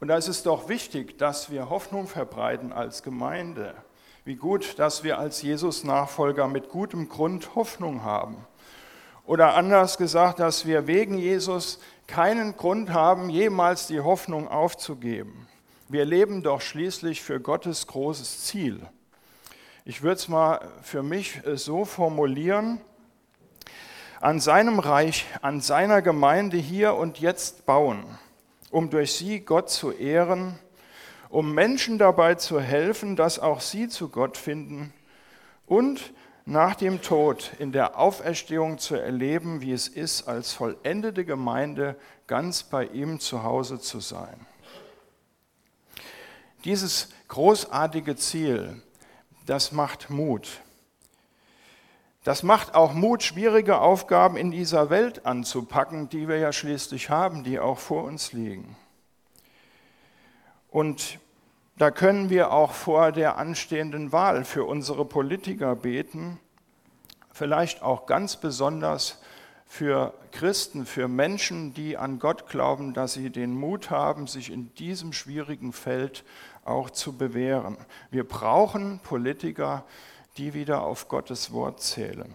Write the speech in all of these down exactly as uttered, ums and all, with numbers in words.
Und da ist es doch wichtig, dass wir Hoffnung verbreiten als Gemeinde. Wie gut, dass wir als Jesus-Nachfolger mit gutem Grund Hoffnung haben. Oder anders gesagt, dass wir wegen Jesus keinen Grund haben, jemals die Hoffnung aufzugeben. Wir leben doch schließlich für Gottes großes Ziel. Ich würde es mal für mich so formulieren: An seinem Reich, an seiner Gemeinde hier und jetzt bauen, um durch sie Gott zu ehren, um Menschen dabei zu helfen, dass auch sie zu Gott finden und nach dem Tod in der Auferstehung zu erleben, wie es ist, als vollendete Gemeinde ganz bei ihm zu Hause zu sein. Dieses großartige Ziel, das macht Mut. Das macht auch Mut, schwierige Aufgaben in dieser Welt anzupacken, die wir ja schließlich haben, die auch vor uns liegen. Und da können wir auch vor der anstehenden Wahl für unsere Politiker beten, vielleicht auch ganz besonders für Christen, für Menschen, die an Gott glauben, dass sie den Mut haben, sich in diesem schwierigen Feld auch zu bewähren. Wir brauchen Politiker, die wieder auf Gottes Wort zählen.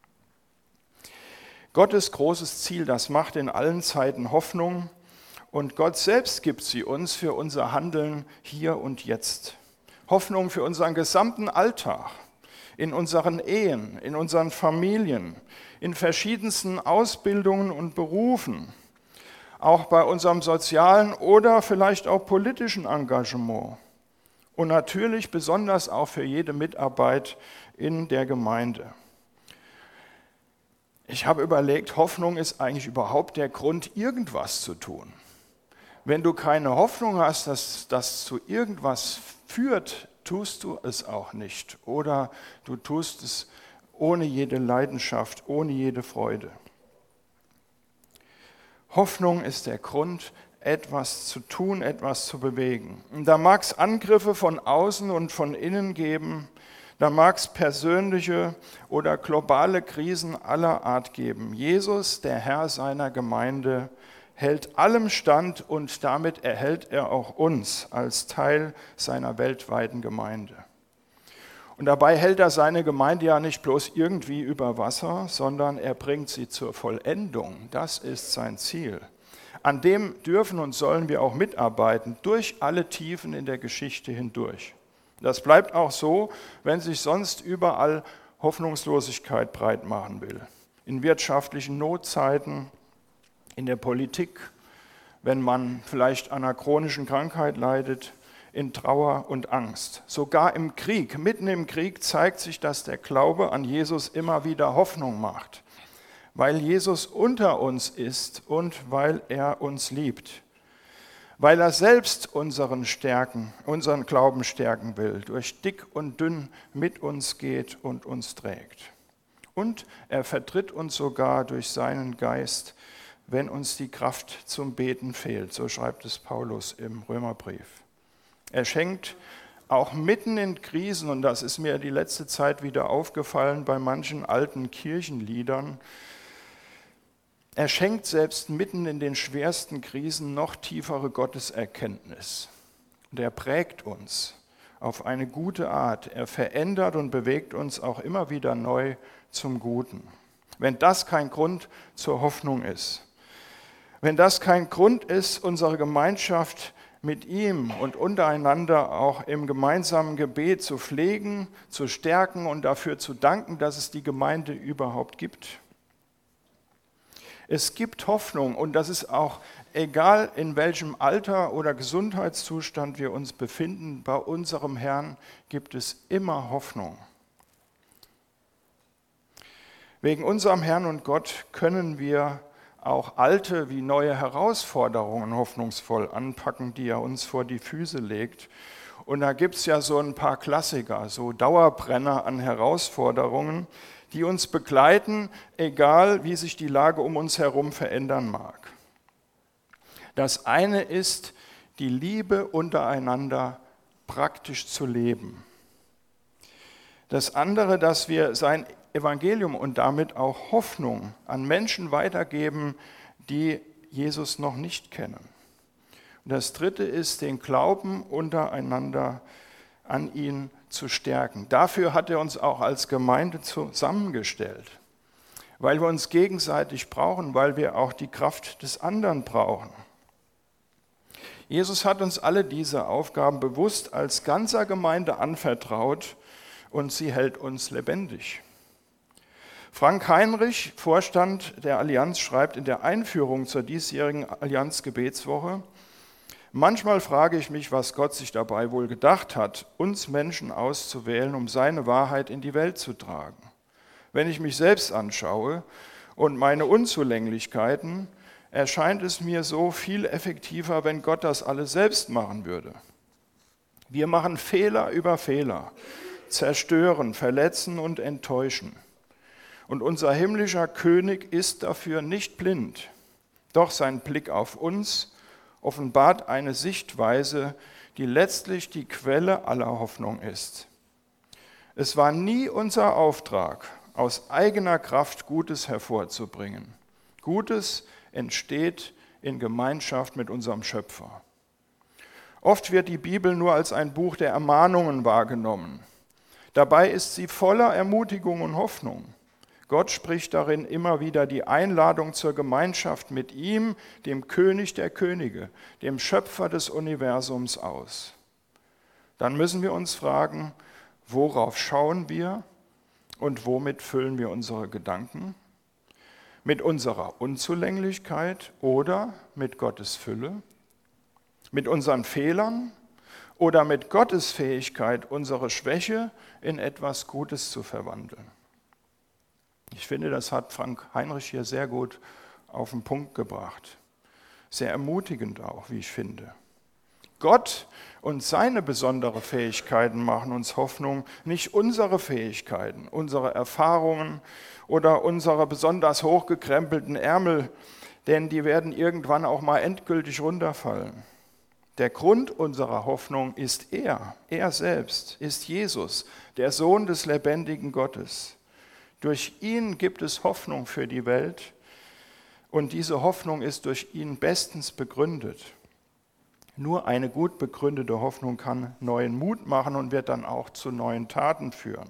Gottes großes Ziel, das macht in allen Zeiten Hoffnung. Und Gott selbst gibt sie uns für unser Handeln hier und jetzt. Hoffnung für unseren gesamten Alltag, in unseren Ehen, in unseren Familien, in verschiedensten Ausbildungen und Berufen, auch bei unserem sozialen oder vielleicht auch politischen Engagement und natürlich besonders auch für jede Mitarbeit in der Gemeinde. Ich habe überlegt, Hoffnung ist eigentlich überhaupt der Grund, irgendwas zu tun. Wenn du keine Hoffnung hast, dass das zu irgendwas führt, tust du es auch nicht. Oder du tust es ohne jede Leidenschaft, ohne jede Freude. Hoffnung ist der Grund, etwas zu tun, etwas zu bewegen. Und da mag es Angriffe von außen und von innen geben, da mag es persönliche oder globale Krisen aller Art geben. Jesus, der Herr seiner Gemeinde, hält allem stand und damit erhält er auch uns als Teil seiner weltweiten Gemeinde. Und dabei hält er seine Gemeinde ja nicht bloß irgendwie über Wasser, sondern er bringt sie zur Vollendung. Das ist sein Ziel. An dem dürfen und sollen wir auch mitarbeiten, durch alle Tiefen in der Geschichte hindurch. Das bleibt auch so, wenn sich sonst überall Hoffnungslosigkeit breit machen will. In wirtschaftlichen Notzeiten, in der Politik, wenn man vielleicht an einer chronischen Krankheit leidet, in Trauer und Angst. Sogar im Krieg, mitten im Krieg zeigt sich, dass der Glaube an Jesus immer wieder Hoffnung macht, weil Jesus unter uns ist und weil er uns liebt, weil er selbst unseren Stärken, unseren Glauben stärken will, durch dick und dünn mit uns geht und uns trägt. Und er vertritt uns sogar durch seinen Geist, wenn uns die Kraft zum Beten fehlt, so schreibt es Paulus im Römerbrief. Er schenkt auch mitten in Krisen, und das ist mir die letzte Zeit wieder aufgefallen bei manchen alten Kirchenliedern, er schenkt selbst mitten in den schwersten Krisen noch tiefere Gotteserkenntnis. Und er prägt uns auf eine gute Art. Er verändert und bewegt uns auch immer wieder neu zum Guten. Wenn das kein Grund zur Hoffnung ist, wenn das kein Grund ist, unsere Gemeinschaft mit ihm und untereinander auch im gemeinsamen Gebet zu pflegen, zu stärken und dafür zu danken, dass es die Gemeinde überhaupt gibt. Es gibt Hoffnung und das ist auch egal, in welchem Alter oder Gesundheitszustand wir uns befinden, bei unserem Herrn gibt es immer Hoffnung. Wegen unserem Herrn und Gott können wir auch alte wie neue Herausforderungen hoffnungsvoll anpacken, die er uns vor die Füße legt. Und da gibt es ja so ein paar Klassiker, so Dauerbrenner an Herausforderungen, die uns begleiten, egal wie sich die Lage um uns herum verändern mag. Das eine ist, die Liebe untereinander praktisch zu leben. Das andere, dass wir sein Evangelium und damit auch Hoffnung an Menschen weitergeben, die Jesus noch nicht kennen. Und das dritte ist, den Glauben untereinander an ihn zu stärken. Dafür hat er uns auch als Gemeinde zusammengestellt, weil wir uns gegenseitig brauchen, weil wir auch die Kraft des anderen brauchen. Jesus hat uns alle diese Aufgaben bewusst als ganzer Gemeinde anvertraut und sie hält uns lebendig. Frank Heinrich, Vorstand der Allianz, schreibt in der Einführung zur diesjährigen Allianz-Gebetswoche: Manchmal frage ich mich, was Gott sich dabei wohl gedacht hat, uns Menschen auszuwählen, um seine Wahrheit in die Welt zu tragen. Wenn ich mich selbst anschaue und meine Unzulänglichkeiten, erscheint es mir so viel effektiver, wenn Gott das alles selbst machen würde. Wir machen Fehler über Fehler, zerstören, verletzen und enttäuschen. Und unser himmlischer König ist dafür nicht blind. Doch sein Blick auf uns offenbart eine Sichtweise, die letztlich die Quelle aller Hoffnung ist. Es war nie unser Auftrag, aus eigener Kraft Gutes hervorzubringen. Gutes entsteht in Gemeinschaft mit unserem Schöpfer. Oft wird die Bibel nur als ein Buch der Ermahnungen wahrgenommen. Dabei ist sie voller Ermutigung und Hoffnung. Gott spricht darin immer wieder die Einladung zur Gemeinschaft mit ihm, dem König der Könige, dem Schöpfer des Universums, aus. Dann müssen wir uns fragen, worauf schauen wir und womit füllen wir unsere Gedanken? Mit unserer Unzulänglichkeit oder mit Gottes Fülle? Mit unseren Fehlern oder mit Gottes Fähigkeit, unsere Schwäche in etwas Gutes zu verwandeln? Ich finde, das hat Frank Heinrich hier sehr gut auf den Punkt gebracht. Sehr ermutigend auch, wie ich finde. Gott und seine besonderen Fähigkeiten machen uns Hoffnung, nicht unsere Fähigkeiten, unsere Erfahrungen oder unsere besonders hochgekrempelten Ärmel, denn die werden irgendwann auch mal endgültig runterfallen. Der Grund unserer Hoffnung ist er, er selbst, ist Jesus, der Sohn des lebendigen Gottes. Durch ihn gibt es Hoffnung für die Welt und diese Hoffnung ist durch ihn bestens begründet. Nur eine gut begründete Hoffnung kann neuen Mut machen und wird dann auch zu neuen Taten führen.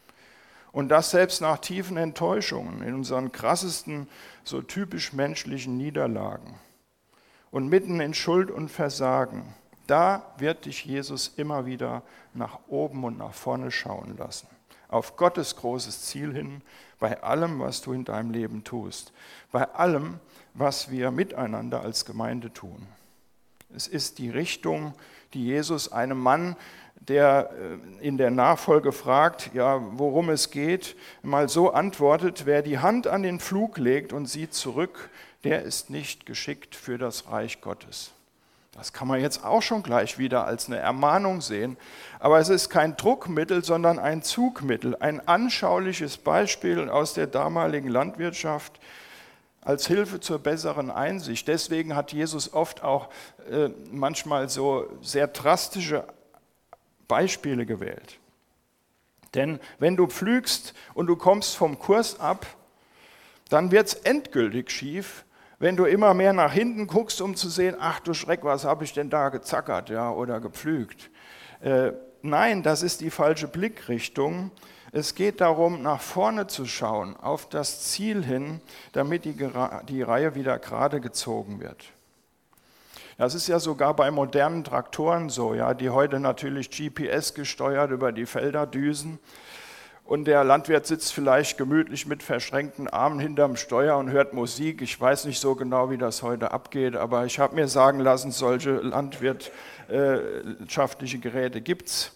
Und das selbst nach tiefen Enttäuschungen, in unseren krassesten, so typisch menschlichen Niederlagen. Und mitten in Schuld und Versagen, da wird dich Jesus immer wieder nach oben und nach vorne schauen lassen. Auf Gottes großes Ziel hin, bei allem, was du in deinem Leben tust, bei allem, was wir miteinander als Gemeinde tun. Es ist die Richtung, die Jesus einem Mann, der in der Nachfolge fragt, ja, worum es geht, mal so antwortet: Wer die Hand an den Pflug legt und sieht zurück, der ist nicht geschickt für das Reich Gottes. Das kann man jetzt auch schon gleich wieder als eine Ermahnung sehen, aber es ist kein Druckmittel, sondern ein Zugmittel, ein anschauliches Beispiel aus der damaligen Landwirtschaft als Hilfe zur besseren Einsicht. Deswegen hat Jesus oft auch äh, manchmal so sehr drastische Beispiele gewählt. Denn wenn du pflügst und du kommst vom Kurs ab, dann wird es endgültig schief, wenn du immer mehr nach hinten guckst, um zu sehen, ach du Schreck, was habe ich denn da gezackert, ja, oder gepflügt. Äh, nein, das ist die falsche Blickrichtung. Es geht darum, nach vorne zu schauen, auf das Ziel hin, damit die, die Reihe wieder gerade gezogen wird. Das ist ja sogar bei modernen Traktoren so, ja, die heute natürlich G P S gesteuert über die Felder düsen. Und der Landwirt sitzt vielleicht gemütlich mit verschränkten Armen hinterm Steuer und hört Musik. Ich weiß nicht so genau, wie das heute abgeht, aber ich habe mir sagen lassen, solche landwirtschaftliche Geräte gibt es.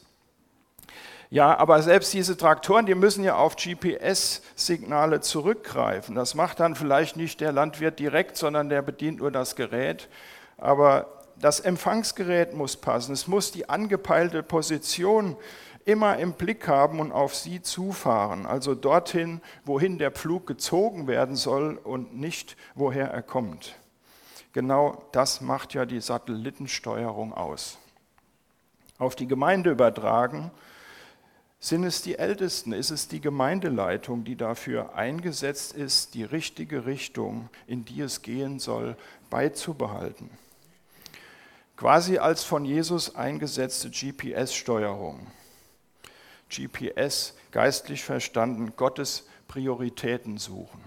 Ja, aber selbst diese Traktoren, die müssen ja auf G P S-Signale zurückgreifen. Das macht dann vielleicht nicht der Landwirt direkt, sondern der bedient nur das Gerät. Aber das Empfangsgerät muss passen. Es muss die angepeilte Position immer im Blick haben und auf sie zufahren, also dorthin, wohin der Pflug gezogen werden soll und nicht, woher er kommt. Genau das macht ja die Satellitensteuerung aus. Auf die Gemeinde übertragen sind es die Ältesten, ist es die Gemeindeleitung, die dafür eingesetzt ist, die richtige Richtung, in die es gehen soll, beizubehalten. quasi als von Jesus eingesetzte G P S-Steuerung. G P S, geistlich verstanden, Gottes Prioritäten suchen.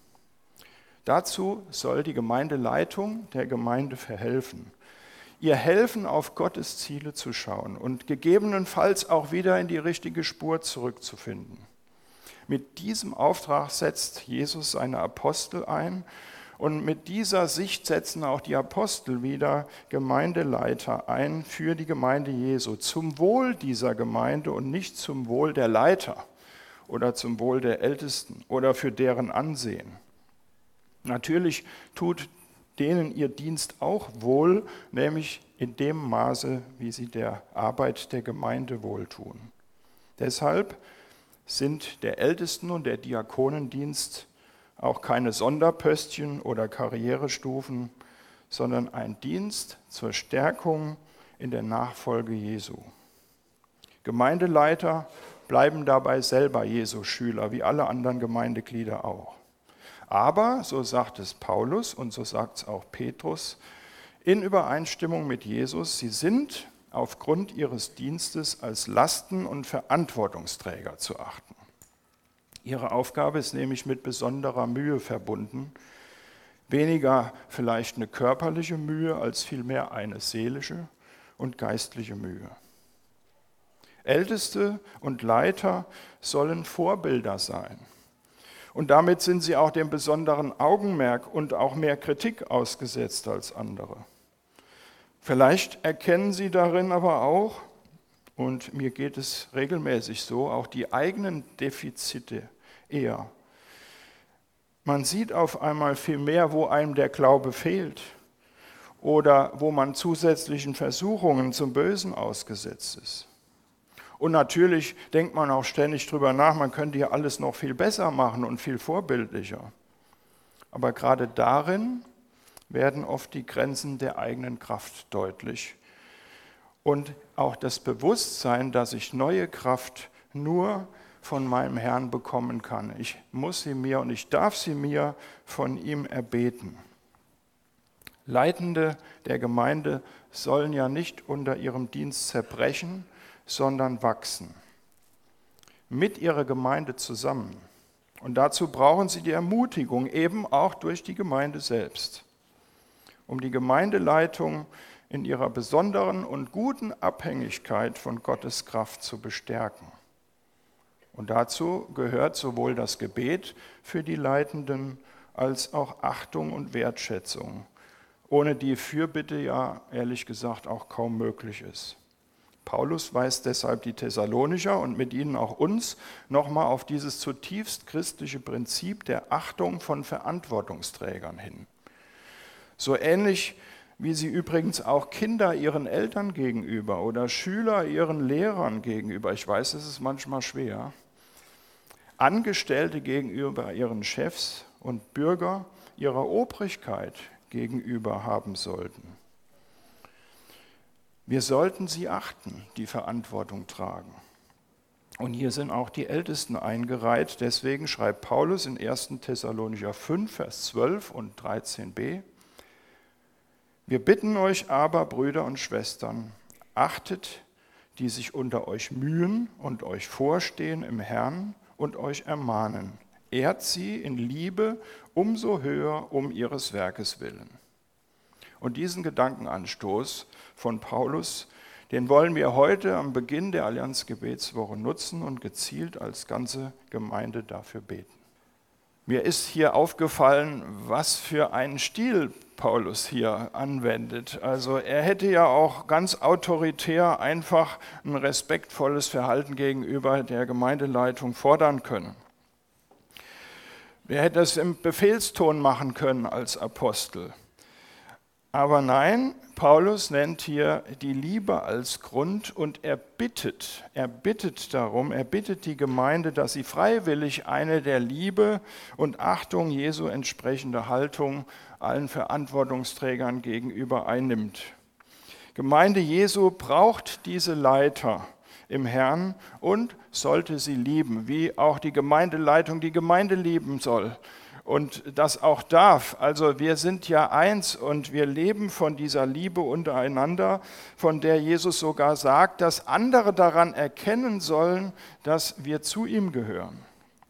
Dazu soll die Gemeindeleitung der Gemeinde verhelfen. Ihr helfen, auf Gottes Ziele zu schauen und gegebenenfalls auch wieder in die richtige Spur zurückzufinden. Mit diesem Auftrag setzt Jesus seine Apostel ein und mit dieser Sicht setzen auch die Apostel wieder Gemeindeleiter ein für die Gemeinde Jesu, zum Wohl dieser Gemeinde und nicht zum Wohl der Leiter oder zum Wohl der Ältesten oder für deren Ansehen. Natürlich tut denen ihr Dienst auch wohl, nämlich in dem Maße, wie sie der Arbeit der Gemeinde wohltun. Deshalb sind der Ältesten- und der Diakonendienst auch keine Sonderpöstchen oder Karrierestufen, sondern ein Dienst zur Stärkung in der Nachfolge Jesu. Gemeindeleiter bleiben dabei selber Jesu Schüler, wie alle anderen Gemeindeglieder auch. Aber, so sagt es Paulus und so sagt es auch Petrus, in Übereinstimmung mit Jesus, sie sind aufgrund ihres Dienstes als Lasten- und Verantwortungsträger zu achten. Ihre Aufgabe ist nämlich mit besonderer Mühe verbunden, weniger vielleicht eine körperliche Mühe, als vielmehr eine seelische und geistliche Mühe. Älteste und Leiter sollen Vorbilder sein. Und damit sind sie auch dem besonderen Augenmerk und auch mehr Kritik ausgesetzt als andere. Vielleicht erkennen sie darin aber auch, und mir geht es regelmäßig so, auch die eigenen Defizite eher. Man sieht auf einmal viel mehr, wo einem der Glaube fehlt oder wo man zusätzlichen Versuchungen zum Bösen ausgesetzt ist. Und natürlich denkt man auch ständig drüber nach, man könnte ja alles noch viel besser machen und viel vorbildlicher. Aber gerade darin werden oft die Grenzen der eigenen Kraft deutlich. Und auch das Bewusstsein, dass ich neue Kraft nur von meinem Herrn bekommen kann. Ich muss sie mir und ich darf sie mir von ihm erbeten. Leitende der Gemeinde sollen ja nicht unter ihrem Dienst zerbrechen, sondern wachsen. Mit ihrer Gemeinde zusammen. Und dazu brauchen sie die Ermutigung, eben auch durch die Gemeinde selbst, um die Gemeindeleitung in ihrer besonderen und guten Abhängigkeit von Gottes Kraft zu bestärken. Und dazu gehört sowohl das Gebet für die Leitenden als auch Achtung und Wertschätzung, ohne die Fürbitte ja ehrlich gesagt auch kaum möglich ist. Paulus weist deshalb die Thessalonicher und mit ihnen auch uns nochmal auf dieses zutiefst christliche Prinzip der Achtung von Verantwortungsträgern hin. So ähnlich wie sie übrigens auch Kinder ihren Eltern gegenüber oder Schüler ihren Lehrern gegenüber, ich weiß, es ist manchmal schwer, Angestellte gegenüber ihren Chefs und Bürger ihrer Obrigkeit gegenüber haben sollten. Wir sollten sie achten, die Verantwortung tragen. Und hier sind auch die Ältesten eingereiht. Deswegen schreibt Paulus in ersten Thessalonicher fünf, Vers zwölf und dreizehn b: Wir bitten euch aber, Brüder und Schwestern, achtet, die sich unter euch mühen und euch vorstehen im Herrn und euch ermahnen. Ehrt sie in Liebe umso höher um ihres Werkes willen. Und diesen Gedankenanstoß von Paulus, den wollen wir heute am Beginn der Allianz-Gebetswoche nutzen und gezielt als ganze Gemeinde dafür beten. Mir ist hier aufgefallen, was für einen Stil Paulus hier anwendet. Also er hätte ja auch ganz autoritär einfach ein respektvolles Verhalten gegenüber der Gemeindeleitung fordern können. Er hätte es im Befehlston machen können als Apostel. Aber nein, Paulus nennt hier die Liebe als Grund und er bittet, er bittet darum, er bittet die Gemeinde, dass sie freiwillig eine der Liebe und Achtung Jesu entsprechende Haltung allen Verantwortungsträgern gegenüber einnimmt. Gemeinde Jesu braucht diese Leiter im Herrn und sollte sie lieben, wie auch die Gemeindeleitung die Gemeinde lieben soll. und das auch darf. Also wir sind ja eins und wir leben von dieser Liebe untereinander, von der Jesus sogar sagt, dass andere daran erkennen sollen, dass wir zu ihm gehören.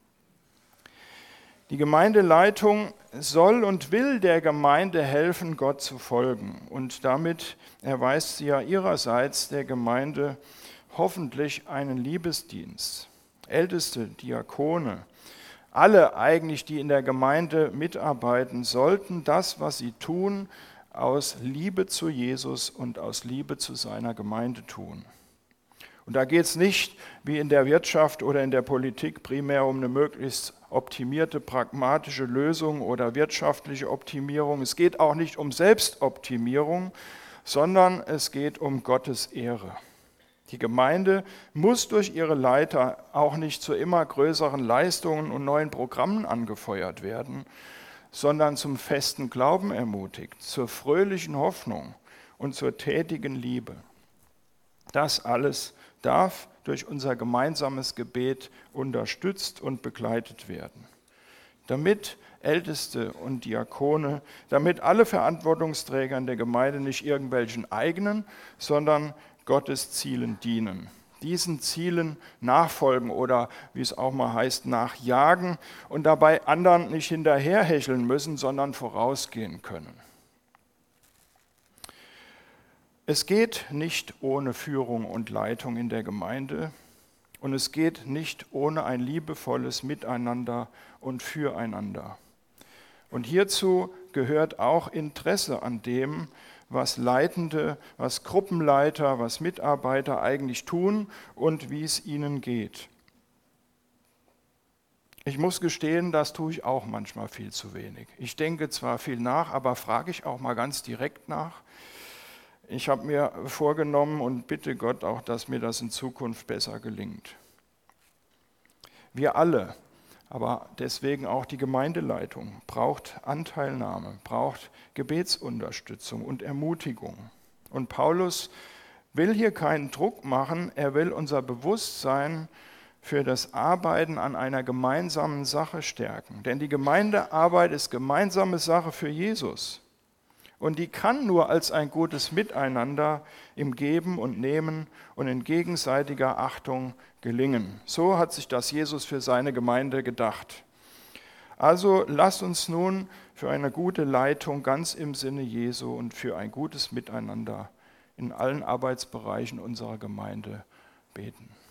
Die Gemeindeleitung soll und will der Gemeinde helfen, Gott zu folgen. Und damit erweist sie ja ihrerseits der Gemeinde hoffentlich einen Liebesdienst. Älteste, Diakone, alle eigentlich, die in der Gemeinde mitarbeiten, sollten das, was sie tun, aus Liebe zu Jesus und aus Liebe zu seiner Gemeinde tun. Und da geht es nicht, wie in der Wirtschaft oder in der Politik, primär um eine möglichst optimierte, pragmatische Lösung oder wirtschaftliche Optimierung. Es geht auch nicht um Selbstoptimierung, sondern es geht um Gottes Ehre. Die Gemeinde muss durch ihre Leiter auch nicht zu immer größeren Leistungen und neuen Programmen angefeuert werden, sondern zum festen Glauben ermutigt, zur fröhlichen Hoffnung und zur tätigen Liebe. Das alles darf durch unser gemeinsames Gebet unterstützt und begleitet werden. Damit Älteste und Diakone, damit alle Verantwortungsträger in der Gemeinde nicht irgendwelchen eigenen, sondern Gottes Zielen dienen. Diesen Zielen nachfolgen oder, wie es auch mal heißt, nachjagen und dabei anderen nicht hinterherhecheln müssen, sondern vorausgehen können. Es geht nicht ohne Führung und Leitung in der Gemeinde und es geht nicht ohne ein liebevolles Miteinander und Füreinander. Und hierzu gehört auch Interesse an dem, was Leitende, was Gruppenleiter, was Mitarbeiter eigentlich tun und wie es ihnen geht. Ich muss gestehen, das tue ich auch manchmal viel zu wenig. Ich denke zwar viel nach, aber frage ich auch mal ganz direkt nach. Ich habe mir vorgenommen und bitte Gott auch, dass mir das in Zukunft besser gelingt. Wir alle, aber deswegen auch die Gemeindeleitung, braucht Anteilnahme, braucht Gebetsunterstützung und Ermutigung. Und Paulus will hier keinen Druck machen, er will unser Bewusstsein für das Arbeiten an einer gemeinsamen Sache stärken. Denn die Gemeindearbeit ist gemeinsame Sache für Jesus. Und die kann nur als ein gutes Miteinander im Geben und Nehmen und in gegenseitiger Achtung gelingen. So hat sich das Jesus für seine Gemeinde gedacht. Also lasst uns nun für eine gute Leitung ganz im Sinne Jesu und für ein gutes Miteinander in allen Arbeitsbereichen unserer Gemeinde beten.